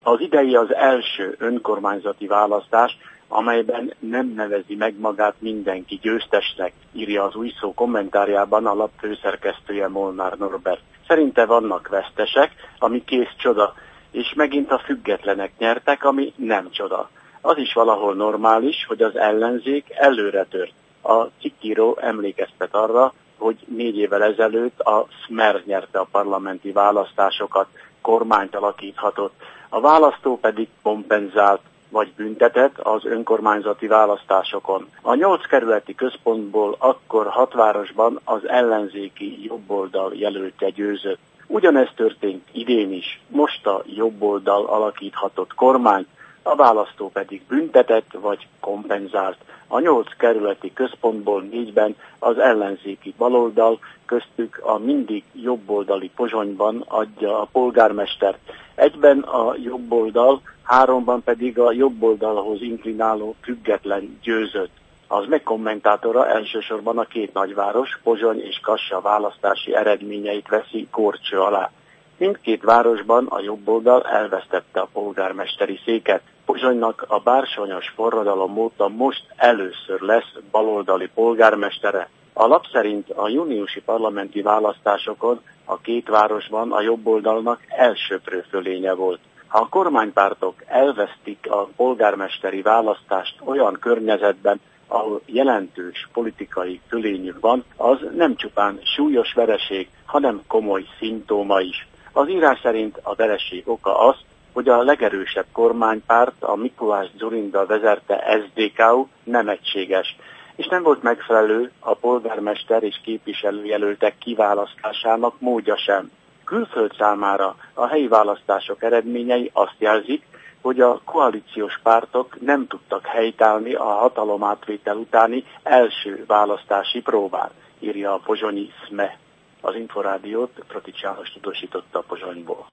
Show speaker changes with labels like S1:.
S1: Az idei az első önkormányzati választás, amelyben nem nevezi meg magát mindenki győztesnek, írja az Új Szó kommentárjában a lap főszerkesztője Molnár Norbert. Szerinte vannak vesztesek, ami kész csoda, és megint a függetlenek nyertek, ami nem csoda. Az is valahol normális, hogy az ellenzék előre tört. A cikkíró emlékeztet arra, hogy 4 évvel ezelőtt a Smer nyerte a parlamenti választásokat, kormányt alakíthatott, a választó pedig kompenzált vagy büntetett az önkormányzati választásokon. A 8 kerületi központból akkor 6 városban az ellenzéki jobboldal jelöltje győzött. Ugyanezt történt idén is, most a jobboldal alakíthatott kormány, a választó pedig büntetett vagy kompenzált. A 8 kerületi központból 4-ben az ellenzéki baloldal, köztük a mindig jobboldali Pozsonyban adja a polgármestert. 1-ben a jobboldal, 3-ban pedig a jobboldalhoz inklináló független győzött. Az megkommentátora elsősorban a 2 nagyváros, Pozsony és Kassa választási eredményeit veszi górcső alá. Mindkét városban a jobboldal elvesztette a polgármesteri széket. Pozsonynak a bársonyos forradalom óta most először lesz baloldali polgármestere. A lap szerint a júniusi parlamenti választásokon a 2 városban a jobboldalnak elsöprő fölénye volt. Ha a kormánypártok elvesztik a polgármesteri választást olyan környezetben, ahol jelentős politikai fölényük van, az nem csupán súlyos vereség, hanem komoly szimptóma is. Az írás szerint a vereség oka az, hogy a legerősebb kormánypárt, a Mikuláš Dzurinda vezette SZDKU nem egységes, és nem volt megfelelő a polgármester és képviselőjelöltek kiválasztásának módja sem. Külföld számára a helyi választások eredményei azt jelzik, hogy a koalíciós pártok nem tudtak helytállni a hatalomátvétel utáni első választási próbán, írja a pozsonyi SME. Az Inforádiót Pratics János tudósította a Pozsonyból.